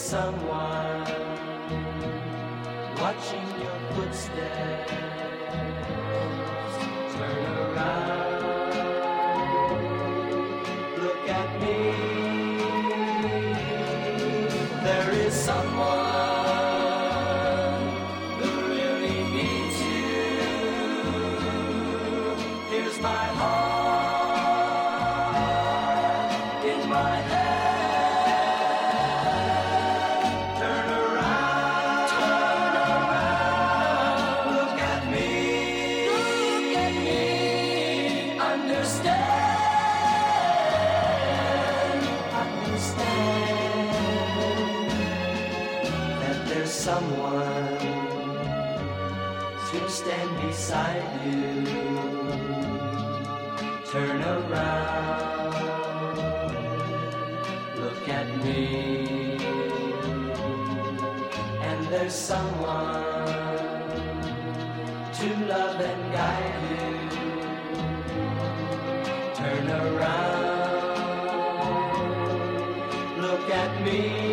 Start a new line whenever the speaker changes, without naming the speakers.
someone watching your footsteps. Turn around, look at me. There is someone who really needs you. Here's my heart in my hand. Someone to stand beside you. Turn around, look at me. And there's someone to love and guide you. Turn around, look at me.